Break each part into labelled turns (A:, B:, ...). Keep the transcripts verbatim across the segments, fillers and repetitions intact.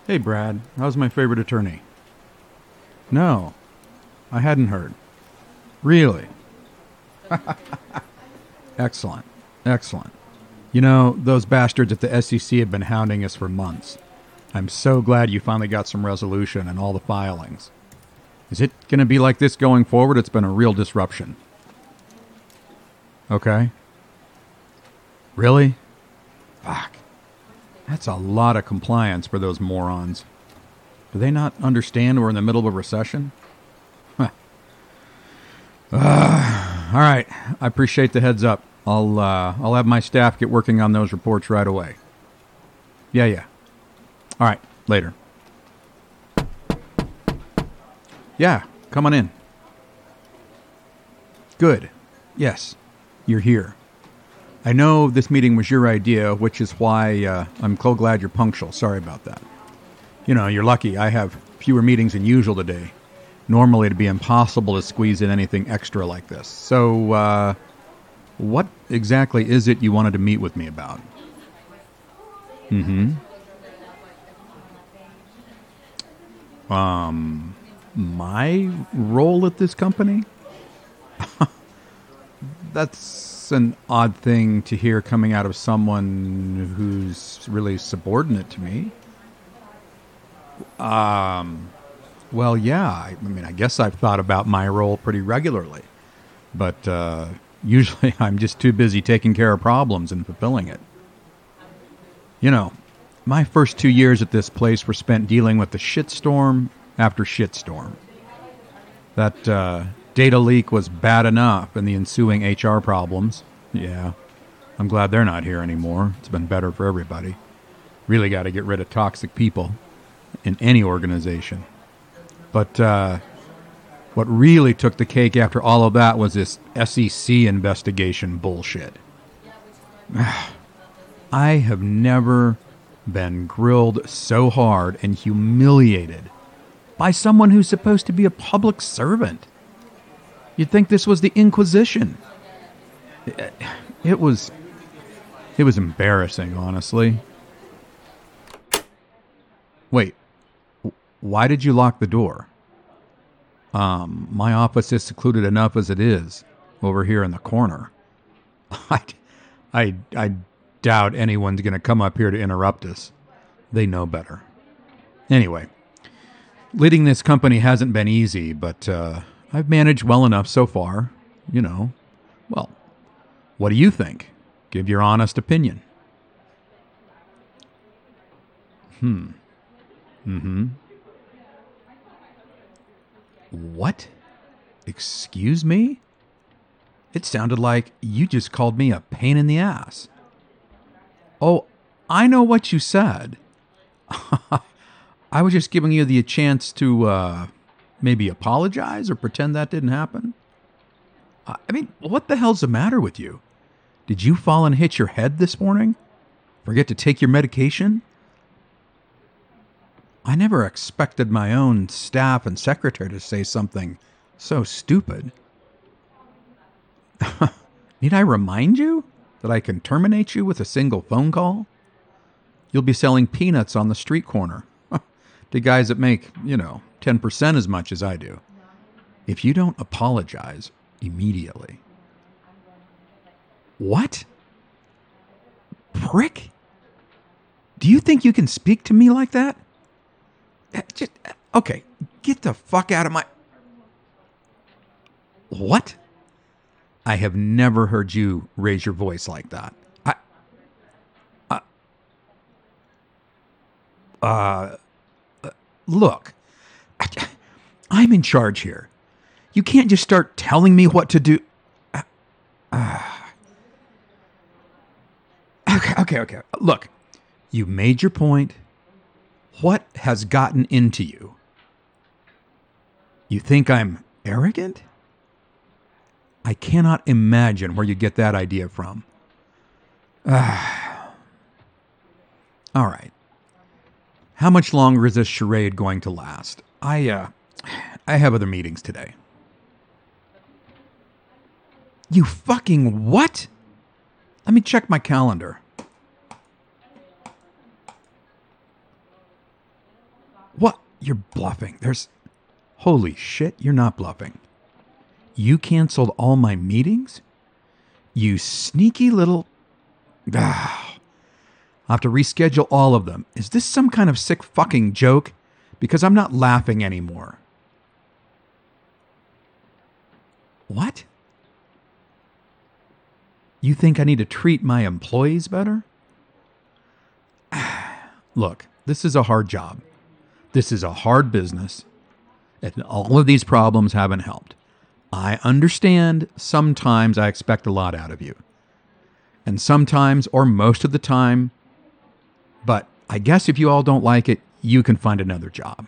A: Hey, Brad. How's my favorite attorney? No, I hadn't heard. Really? Excellent. Excellent. You know, those bastards at the S E C have been hounding us for months. I'm so glad you finally got some resolution and all the filings. Is it going to be like this going forward? It's been a real disruption. Okay. Really? Fuck. That's a lot of compliance for those morons. Do they not understand we're in the middle of a recession? Huh. Uh, all right. I appreciate the heads up. I'll uh, I'll have my staff get working on those reports right away. Yeah, yeah. All right. Later. Yeah. Come on in. Good. Yes. You're here. I know this meeting was your idea, which is why uh, I'm so glad you're punctual. Sorry about that. You know, you're lucky. I have fewer meetings than usual today. Normally it'd be impossible to squeeze in anything extra like this. So, uh, what exactly is it you wanted to meet with me about? Mm-hmm. Um, my role at this company? That's an odd thing to hear coming out of someone who's really subordinate to me. Um, well, yeah, I, I mean, I guess I've thought about my role pretty regularly, but uh, usually I'm just too busy taking care of problems and fulfilling it. You know, my first two years at this place were spent dealing with the shitstorm after shitstorm. That uh, data leak was bad enough, and the ensuing H R problems. Yeah, I'm glad they're not here anymore. It's been better for everybody. Really got to get rid of toxic people in any organization. But uh, what really took the cake after all of that was this S E C investigation bullshit. I have never been grilled so hard and humiliated by someone who's supposed to be a public servant. You'd think this was the Inquisition. It, it was... It was embarrassing, honestly. Wait. Why did you lock the door? Um, my office is secluded enough as it is, over here in the corner. I, I, I doubt anyone's going to come up here to interrupt us. They know better. Anyway, leading this company hasn't been easy, but uh, I've managed well enough so far. You know, well, what do you think? Give your honest opinion. Hmm. Mm-hmm. What? Excuse me? It sounded like you just called me a pain in the ass. Oh, I know what you said. I was just giving you the chance to uh, maybe apologize or pretend that didn't happen. I mean, what the hell's the matter with you? Did you fall and hit your head this morning? Forget to take your medication? I never expected my own staff and secretary to say something so stupid. Need I remind you that I can terminate you with a single phone call? You'll be selling peanuts on the street corner to guys that make, you know, ten percent as much as I do. If you don't apologize immediately. What? Prick? Do you think you can speak to me like that? Just, okay, get the fuck out of my... What? I have never heard you raise your voice like that. I... Uh... uh look, I, I'm in charge here. You can't just start telling me what to do. Uh, uh, okay, okay, okay. Look, you made your point. What has gotten into you? You think I'm arrogant? I cannot imagine where you get that idea from. Uh, all right. How much longer is this charade going to last? I, uh, I have other meetings today. You fucking what? Let me check my calendar. You're bluffing. There's... Holy shit, you're not bluffing. You canceled all my meetings? You sneaky little... Ah. I'll have to reschedule all of them. Is this some kind of sick fucking joke? Because I'm not laughing anymore. What? You think I need to treat my employees better? Look, this is a hard job. This is a hard business. And all of these problems haven't helped. I understand sometimes I expect a lot out of you. And sometimes, or most of the time, but I guess if you all don't like it, you can find another job.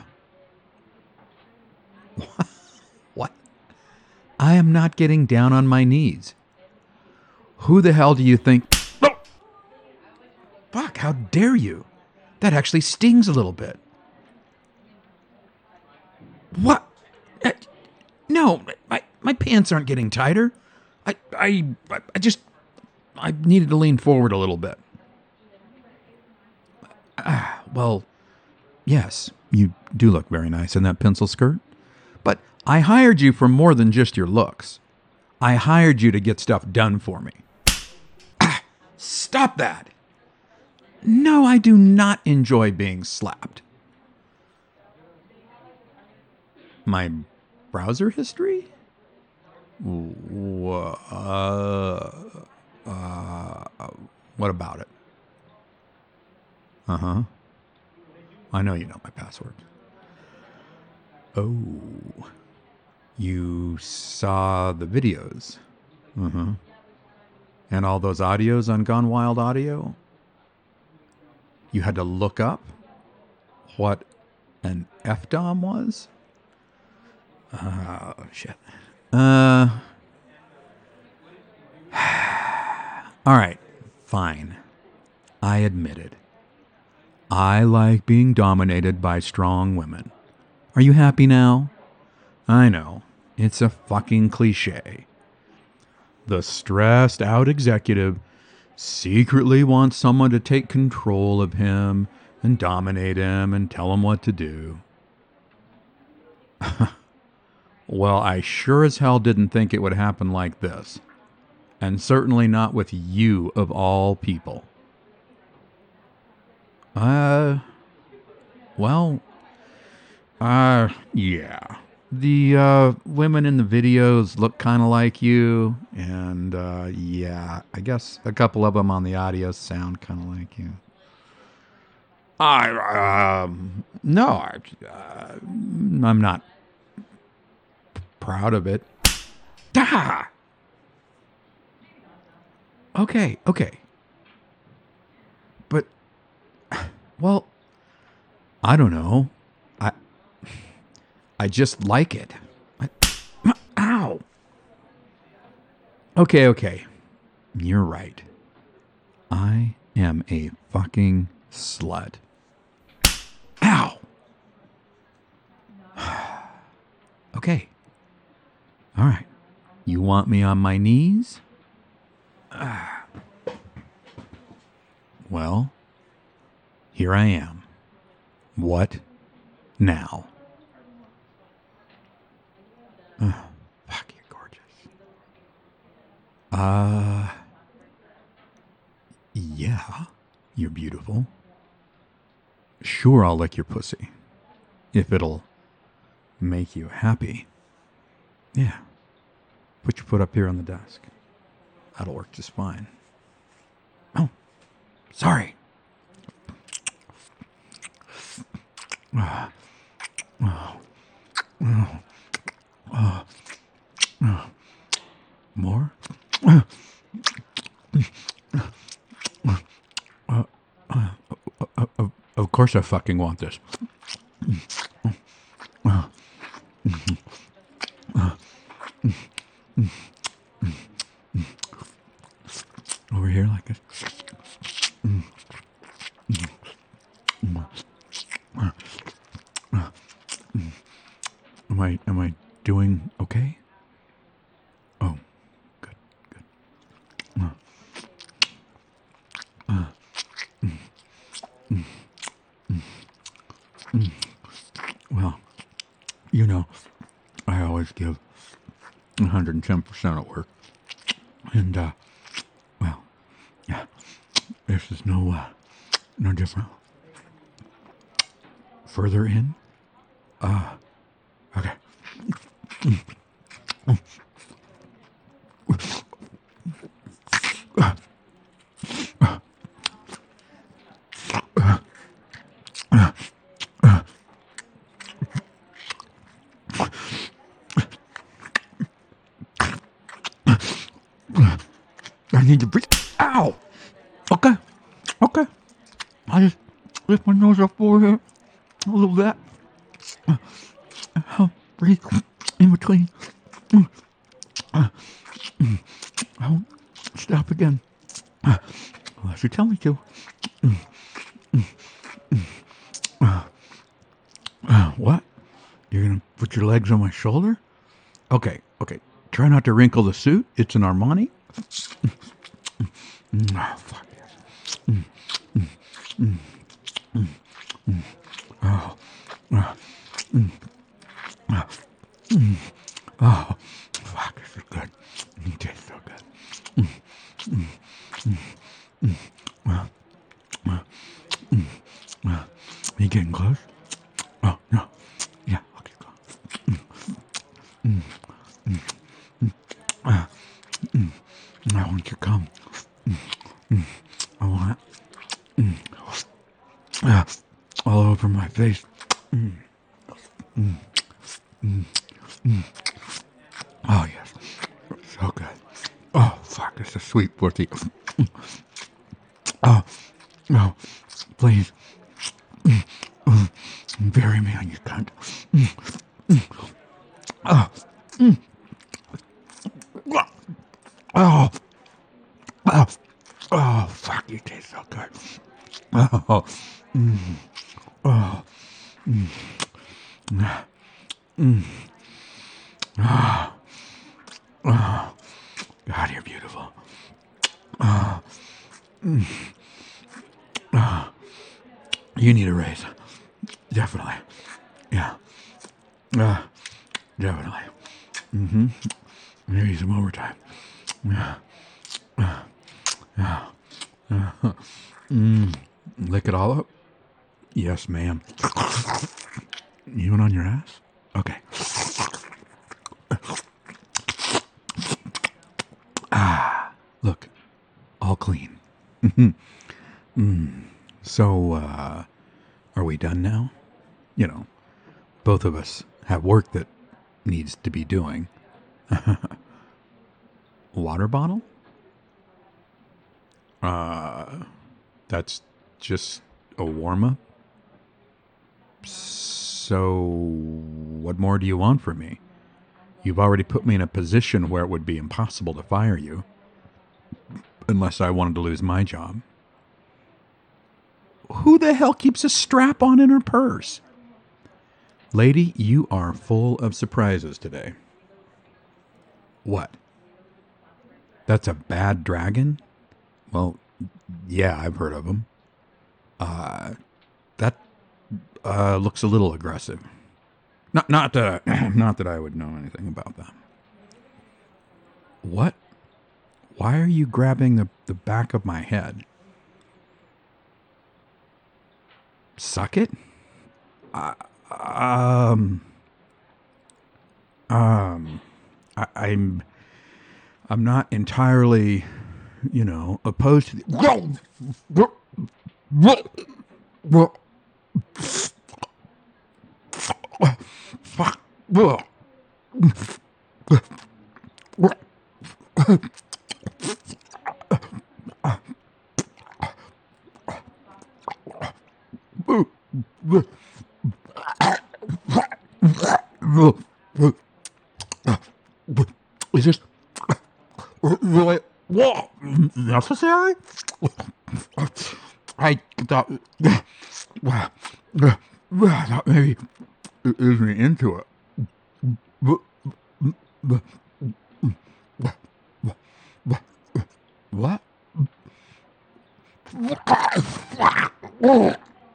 A: What? I am not getting down on my knees. Who the hell do you think... Oh! Fuck, how dare you? That actually stings a little bit. What? Uh, no, my, my pants aren't getting tighter. I, I, I just... I needed to lean forward a little bit. Ah, well, yes, you do look very nice in that pencil skirt. But I hired you for more than just your looks. I hired you to get stuff done for me. Ah, stop that. No, I do not enjoy being slapped. My browser history? Uh, uh, what about it? Uh-huh. I know you know my password. Oh. You saw the videos. Uh-huh. And all those audios on Gone Wild Audio? You had to look up what an F DOM was? Oh, shit. Uh... All right. Fine. I admit it. I like being dominated by strong women. Are you happy now? I know. It's a fucking cliche. The stressed out executive secretly wants someone to take control of him and dominate him and tell him what to do. Well, I sure as hell didn't think it would happen like this. And certainly not with you of all people. Uh, well, uh, yeah. The uh, women in the videos look kind of like you, and uh, yeah, I guess a couple of them on the audio sound kind of like you. I, um, no, I, uh, I'm not proud of it. Ah! Okay, okay. But, well, I don't know. I I just like it. I, ow. Okay, okay. You're right. I am a fucking slut. Ow. Okay. All right. You want me on my knees? Ah. Well, here I am. What now? Oh, fuck, you're gorgeous. Uh, yeah, you're beautiful. Sure, I'll lick your pussy. If it'll make you happy. Yeah. Put your foot up here on the desk. That'll work just fine. Oh, sorry. Oh, oh, oh, oh, oh. More? Uh, uh, uh, uh, of course I fucking want this. Over here like this. Am I am I doing okay? Oh, good, good. Uh, uh, mm, mm, mm, mm. give one hundred ten percent at work. And, uh, well, yeah, this is no, uh, no different. Further in. Uh, okay. I need to breathe. Ow! Okay. Okay. I just lift my nose up over here a little bit. I'll breathe in between. I'll stop again. Unless you tell me to. What? You're going to put your legs on my shoulder? Okay, okay. Try not to wrinkle the suit. It's an Armani. Oh, fuck yes. Mm, mm, mm, mm, mm. Oh, uh, mm, uh, mm. Oh, fuck, this is good. It tastes so good. Mm, mm, mm, mm. Uh, uh, mm, uh. Are you getting close? Oh, no. Yeah, okay, go. Mm, mm, mm, mm. Uh, mm. I want you to come. Mm, mm. I want it. Mm. Uh, all over my face. Mm. Mm. Mm. Mm. Oh, yes. So good. Oh, fuck. It's a sweet pussy. Oh, no. Please. Mm. Mm. Bury me on your cunt. Mm. Mm. Oh. Mm. Oh. Oh. Oh, fuck. You taste so good. Oh. Mm. Oh. Mm. Mm. Oh. Oh. God, you're beautiful. Oh. Mm. Oh. You need a raise. Definitely. Yeah. Uh, definitely. Mm-hmm. Maybe some overtime. Yeah. Uh, uh, uh, mm. Lick it all up? Yes, ma'am. You went on your ass? Okay. Ah, look, all clean. mm. So, uh, are we done now? You know, both of us have work that needs to be doing. Water bottle? Uh, that's just a warm-up? So, what more do you want from me? You've already put me in a position where it would be impossible to fire you. Unless I wanted to lose my job. Who the hell keeps a strap on in her purse? Lady, you are full of surprises today. What? That's a bad dragon? Well, yeah, I've heard of them. Uh, that uh, looks a little aggressive. Not, not that, I, not that I would know anything about that. What? Why are you grabbing the, the back of my head? Suck it? Uh, um, um, I, I'm, I'm not entirely, you know, opposed to the. Fuck. Is this really necessary? I thought, I thought maybe it eased me into it. What?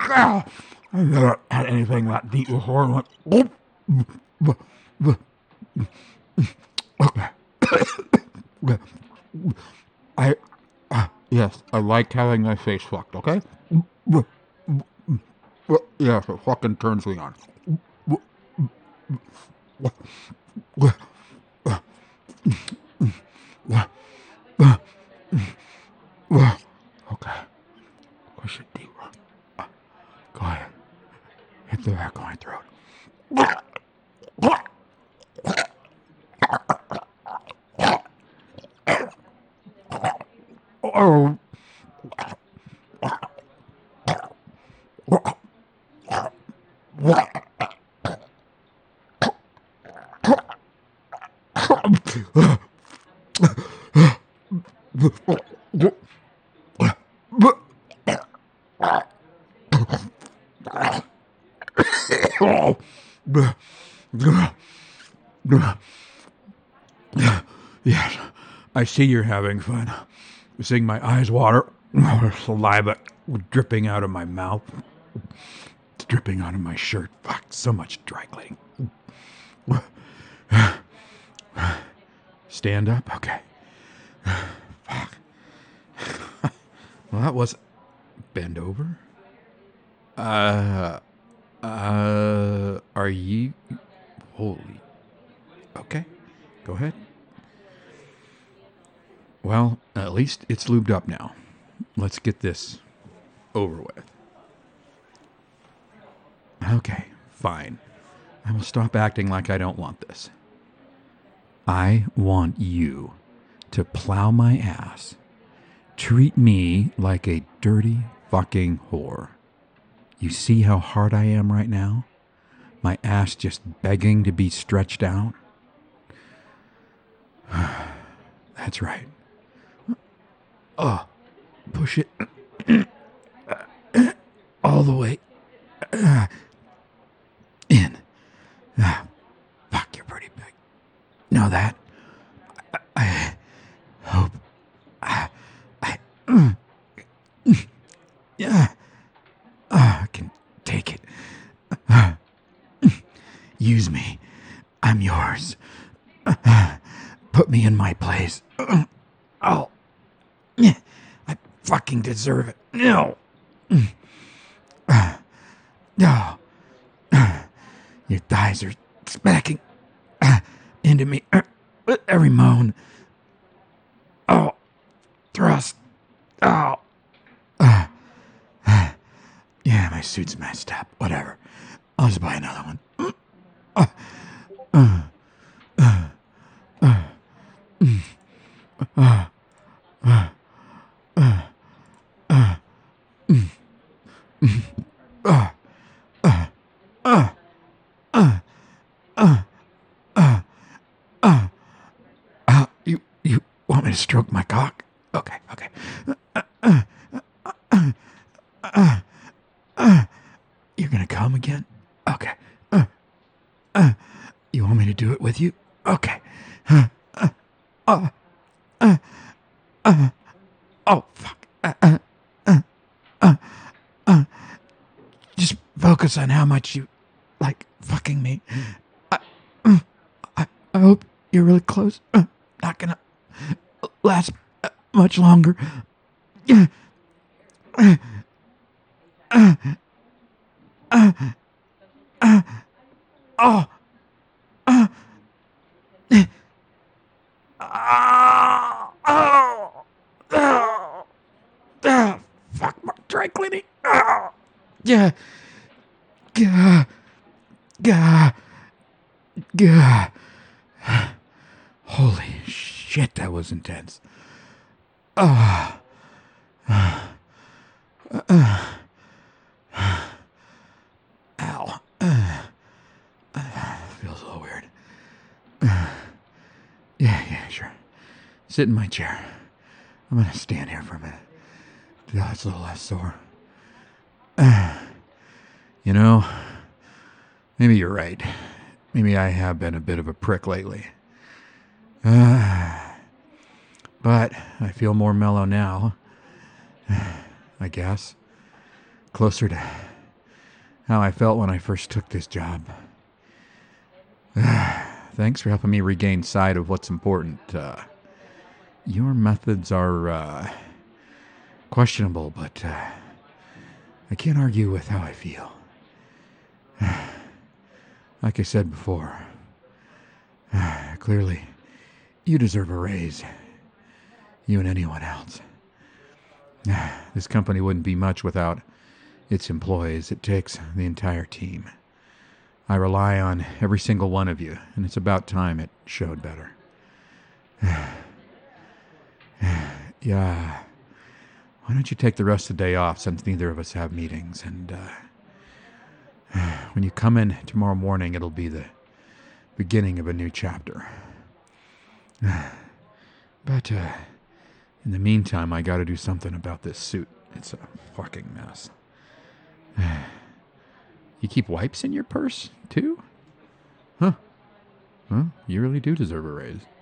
A: I've never had anything that deep before.
B: Okay. I, uh, yes, I like having my face fucked, okay? Yes, it fucking turns me on. Okay, push it deeper. Go ahead. Hit the back of my throat. Oh. Yes, I see you're having fun. Seeing my eyes water, saliva dripping out of my mouth, it's dripping out of my shirt. Fuck, so much dry cleaning. Stand up? Okay. Fuck. Well, that was... Bend over? Uh... Uh... Are you... Holy... Okay. Go ahead. Well, at least it's lubed up now. Let's get this over with. Okay, fine. I will stop acting like I don't want this. I want you to plow my ass. Treat me like a dirty fucking whore. You see how hard I am right now? My ass just begging to be stretched out? That's right. Oh, push it all the way in. Ah, fuck, you're pretty big. Know that? I, I hope I, I, mm, yeah, I can take it. Uh, use me. I'm yours. Uh, put me in my place. Uh, oh. I fucking deserve it. No. No. Your thighs are smacking into me with every moan. Oh. Thrust. Oh. Yeah, my suit's messed up. Whatever. I'll just buy another one. Uh, uh, uh, uh, uh, uh. Uh, uh, mm, mm, uh, uh, uh, uh, uh, uh, uh, uh, you, you want me to stroke my cock? Okay, okay. Uh, uh, uh, uh, uh, uh, you're gonna come again? Okay. Uh, uh, you want me to do it with you? Okay. Uh, uh, uh, uh, uh, oh, fuck. Uh, uh, uh, uh, uh, just focus on how much you like fucking me. I, uh, I, I hope you're really close. Uh, not gonna last uh, much longer. Uh, uh, uh, uh, uh, oh, uh, uh, oh, oh. Ah, fuck my dry cleaning. Ah, yeah. Gah. Gah. Gah. Holy shit, that was intense. Ah. Uh, uh, uh, ow. Uh, uh, feels a little weird. Uh, yeah, yeah, sure. Sit in my chair. I'm gonna stand here for a minute. Yeah, it's a little less sore. Uh, you know, maybe you're right. Maybe I have been a bit of a prick lately. Uh, but I feel more mellow now. I guess. Closer to how I felt when I first took this job. Uh,
A: thanks for helping me regain sight of what's important. Uh, your methods are uh, questionable, but uh, I can't argue with how I feel. Like I said before, clearly, you deserve a raise. You and anyone else. This company wouldn't be much without its employees. It takes the entire team. I rely on every single one of you, and it's about time it showed better. Yeah. Why don't you take the rest of the day off since neither of us have meetings, and uh, when you come in tomorrow morning, it'll be the beginning of a new chapter. But uh, in the meantime, I gotta do something about this suit. It's a fucking mess. You keep wipes in your purse, too? Huh. Well, you really do deserve a raise.